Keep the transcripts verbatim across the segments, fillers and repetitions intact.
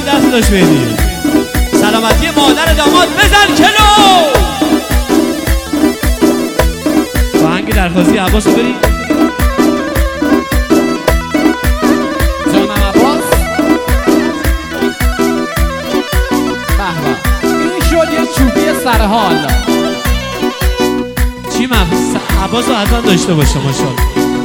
دست داشت بدی. سلامتی مادر داماد بزن کلو. آهنگ درخواستی عباس رو بری. جانم عباس. به به این شد یه چوبی سرحال. چی مفهوم عباس رو حتما داشته باشه ماشاءالله.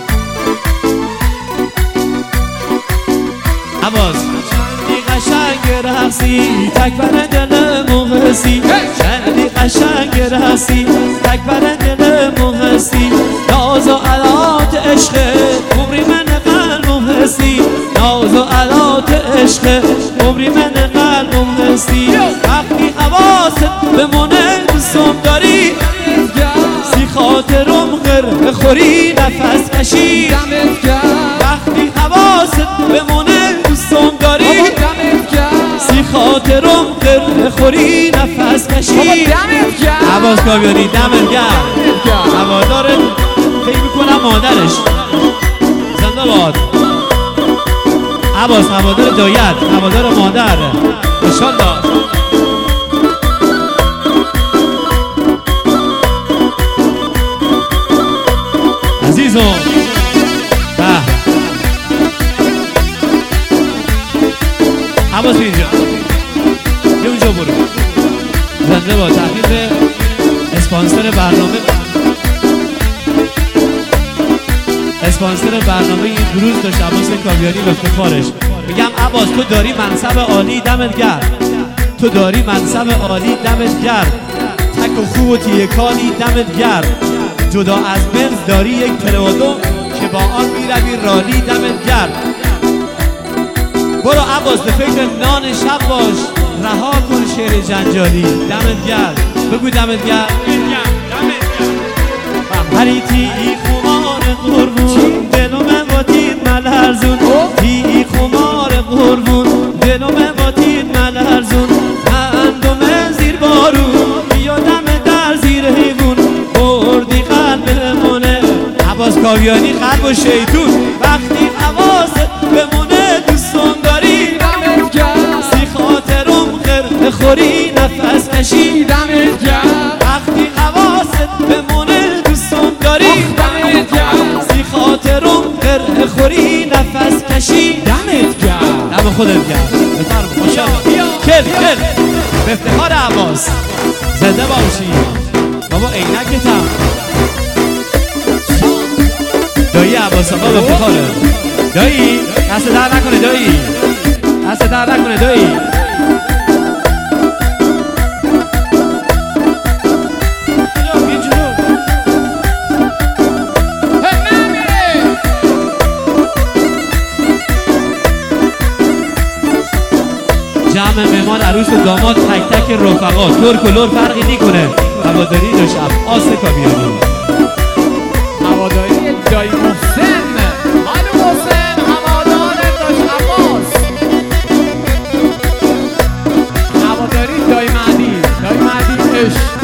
عباس چندی قشنگ رقصی تک بر دل مغسی، چندی قشنگ رقصی تک بر دل مغسی، ناز و علات عشق عمری من قلبم هستی، ناز و علات عشق عمری من قلبم هستی. وقتی حواست بمونه دوستم داری، سی خاطرم غر خوری نفس کشی. وقتی حواست بمونه دوستم داری، سی خاطرم غر خوری نفس کشی. عباس کاویانی دمت گرم. هوادارت فکر میکنم مادرش زنده باد. عباس هوادار دایت، هوادار مادر انشالله. عزیزم به عباس اینجا یه اونجا برو. زنده با تحقیق اسپانسر برنامه، اسپانسر برنامه این روز داشت عباس کاویانی به افتخارش. میگم عباس تو داری منصب عالی دمت گرم، تو داری منصب عالی دمت گرم، تک و خوب و تیه کالی دمت گرم. جدا از بنز داری یک پرادو که با آن میروی رالی دمت گرم. برو عباس به فکر نان شب باش، رها کن شعر جنجالی دمت گرم. بگو دمت گرم. هریتی ای خمار قربون دلم باتید ملرزون، تی خمار قربون دلم باتید ملرزون. اندم زیر بارون بیادم در زیر حیوون، بردی قلب بمونه عباس کاویانی قلب و شیطون. وقتی حواست بمونه دوستم داری، سی خاطرم غر خوری نفس کشی. وقتی حواست بمونه دوستم داری، سی خاطرم غر خوری نفس کشی. دمت گرم. دم خودت گرم. بفرما ماشاءالله. کل کل به افتخار عباس زنده باشی. بابا عینکتم دایی عباس آقا به افتخاره. دایی دست در نکنه، دایی دست در نکنه دایی. جمع مهمان عروس و داماد تک تک رفقا ترک و لور فرقی نیکنه. هواداری داشت عباس کاویانی. هواداری دایی محسن. خانم محسن هوادار داشت عباس. هواداری دایی مهدی. دایی مهدی عشق.